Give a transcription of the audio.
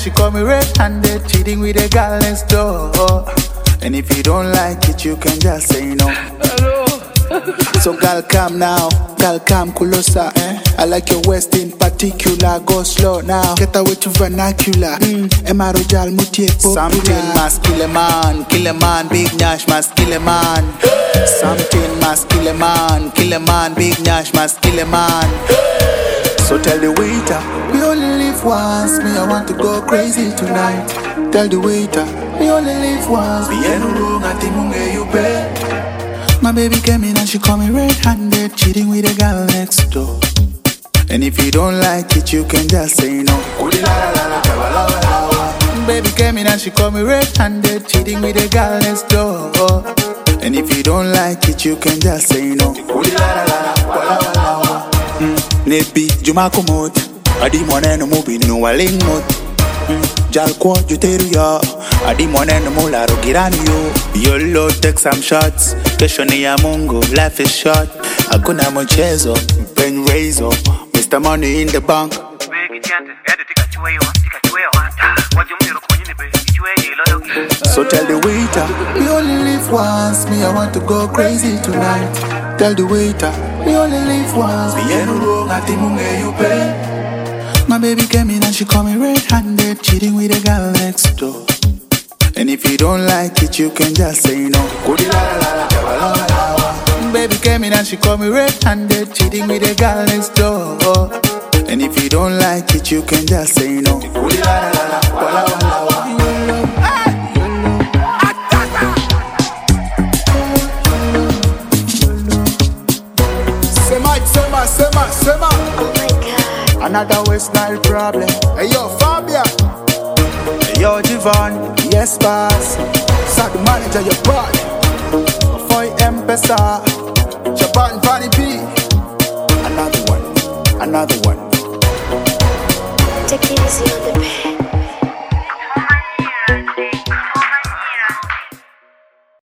she call me red-handed, cheating with a girl next door. And if you don't like it, you can just say no. So girl, come now, girl, come closer, I like your waist in particular, go slow now. Get away to vernacular, Emma Rojal Mutie popular. Something must kill a man, Big Nash must kill a man. Something must kill a man, Big Nash must kill a man. So tell the waiter, we only live once, me I want to go crazy tonight. Tell the waiter, we only live once, me no wrong at the munge you pay. My baby came in and she called me red-handed, cheating with a girl next door. And if you don't like it, you can just say no. Baby came in and she called me red-handed, cheating with a girl next door. And if you don't like it, you can just say no. Nebi Juma Kumut, Adi Monen Mubi no Waling Mut. Jalko Juteru ya, Adi Monen Mularo Girani yo. Yolo take some shots, Keshoni ya Mungu, life is short. Hakuna mchezo, pen razor, Mr. Money in the bank. So tell the waiter, we only live once, me I want to go crazy tonight. Tell the waiter, we only live once, me no wrong at the munge you pay. My baby came in and she called me red-handed, cheating with a girl next door. And if you don't like it, you can just say no. Baby came in and she called me red-handed, cheating with a girl next door. And if you don't like it, you can just say no. Sema. Oh my God. Another West Nile problem. Hey yo, Fabia. Hey yo, Jivan. Yes, boss. Sad manager, your body. For M-Pesa. Japan, Fanny P. Another one. Take it easy on the bed.